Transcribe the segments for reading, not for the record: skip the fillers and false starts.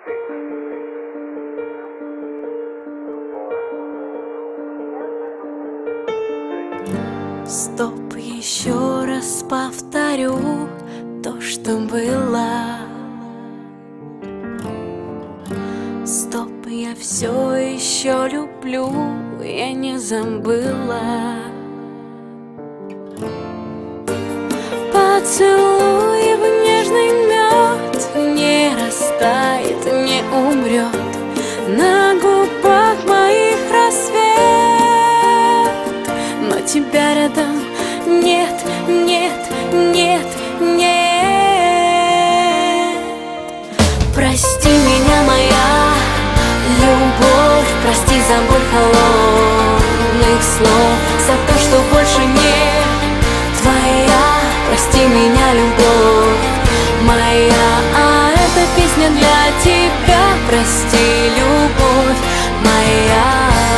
Стоп, еще раз повторю то, что было. Стоп, я все еще люблю, я не забыла. Поцелуй в нежный мед не растает, не умрет. На губах моих рассвет, но тебя рядом нет, нет, нет, нет. Прости меня, моя любовь, прости за боль холодных слов, за то, что больше не твоя. Прости меня, любовь моя, а эта песня для тебя. Прости, любовь моя.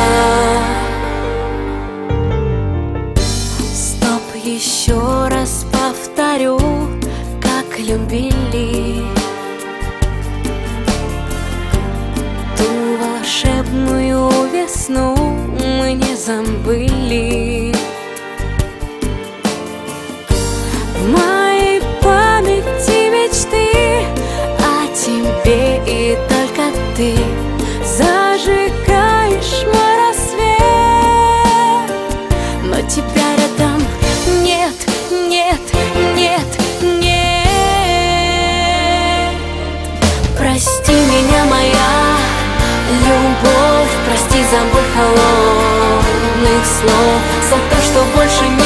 Стоп, еще раз повторю, как любили ту волшебную весну, мы не забыли. В моей памяти мечты о тебе, и только ты зажигаешь мой рассвет, но тебя рядом нет, нет, нет, нет. Прости меня, моя любовь, прости за боль холодных слов, за то, что больше не